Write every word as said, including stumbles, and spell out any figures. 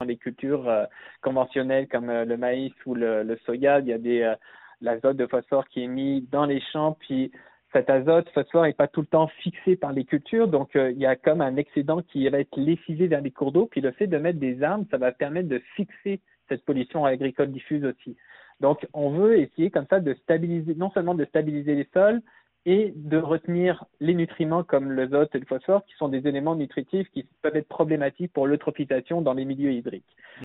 les cultures euh, conventionnelles comme euh, le maïs ou le, le soya. Il y a des euh, l'azote de phosphore qui est mis dans les champs, puis cet azote, phosphore n'est pas tout le temps fixé par les cultures, donc euh, il y a comme un excédent qui va être lessivé vers les cours d'eau, puis le fait de mettre des arbres, ça va permettre de fixer cette pollution agricole diffuse aussi. Donc, on veut essayer comme ça de stabiliser, non seulement de stabiliser les sols, et de retenir les nutriments comme l'azote et le phosphore, qui sont des éléments nutritifs qui peuvent être problématiques pour l'eutrophisation dans les milieux hydriques.